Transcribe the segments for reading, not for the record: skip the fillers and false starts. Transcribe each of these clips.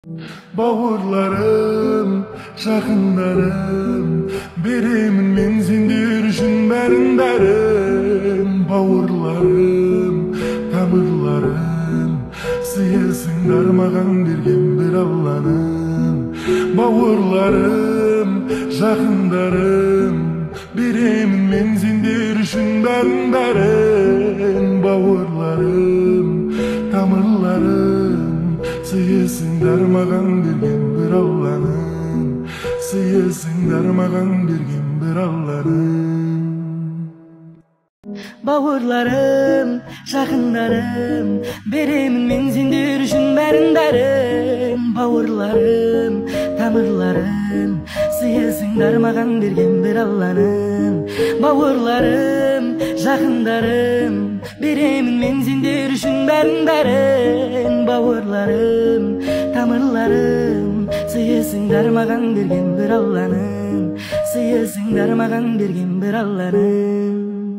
Bavurlarım, жақындарым, беремін мен сендер үшін бәрін. Бауырларым, тамырларым, сыйысыңдар маған берген бір Алланың. Бауырларым, жақындарым, беремін мен сендер үшін бәрін. Бауырларым, тамырларым, сыйысыңдар маған берген бір Алланың. Сыйысыңдар маған берген бір Алланың. Бауырларым, жақындарым, беремін мен сендер үшін бәрін. Бауырларым, тамырларым, сыйысыңдар маған берген бір Алланың. Бауырларым, жақындарым, беремін мен сендер үшін бәрін. Бауырларым, тамырларым, сыйысыңдар маған берген бір Алланың. Сыйысыңдар маған берген бір Алланың.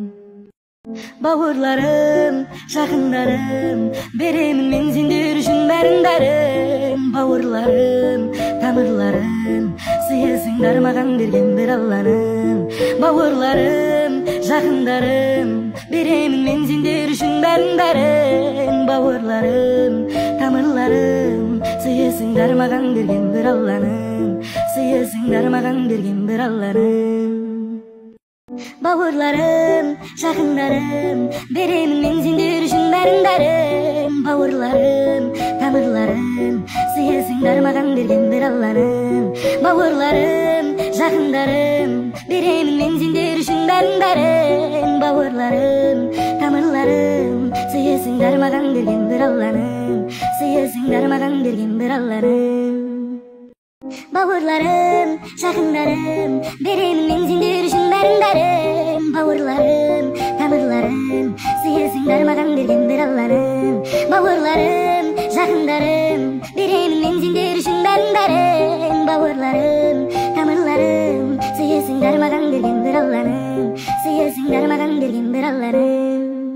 Бауырларым, жақындарым, беремін мен сендер үшін бәрін. Бауырларым, тамырларым, сыйысыңдар маған берген бір Алланың. Бауырларым, жақындарым, беремін мен сендер үшін бәрін. Бауырларым, тамырларым, сыйысыңдар маған берген бір Алланың. Сыйысыңдар маған берген бір Алланың. Бауырларым, жақындарым, беремін мен сендер үшін бәрін. Бауырларым, тамырларым, сыйысыңдар маған берген бір Алланың. Бауырларым, жақындарым, беремін мен сендер үшін бәрін. Бауырларым, тамырларым, сыйысыңдар маған берген бір Алланың. Сыйысыңдар маған берген бір Алланың. Бауырларым, жақындарым, беремін мен сендер үшін бәрін. Бауырларым, тамырларым, сыйысыңдар маған берген бір Алланың. Бауырларым, жақындарым, беремін мен сендер үшін бәрін. Бауырларым, тамырларым, сыйысыңдар маған берген бір Алланың. Сыйысыңдар маған берген бір Алланың.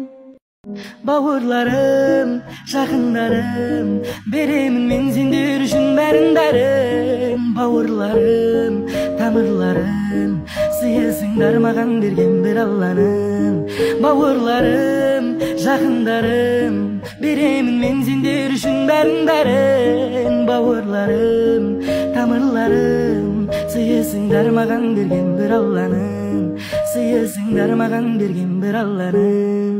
Бауырларым, жақындарым, беремін мен сендер үшін бәрін. Бауырларым, тамырларым, сыйысыңдар маған берген бір Алланың. Бауырларым, жақындарым, беремін мен сендер үшін бәрін. Бауырларым, тамырларым, сыйысыңдар маған берген бір Алланың. Сыйысыңдар маған берген бір Алланың.